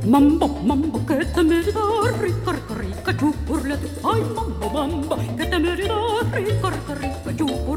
Mambo, mambo, que te me da rica, rica, rica, chupurlete. Ay, mambo, mambo, que te me da rica, rica, rica, chupurlete.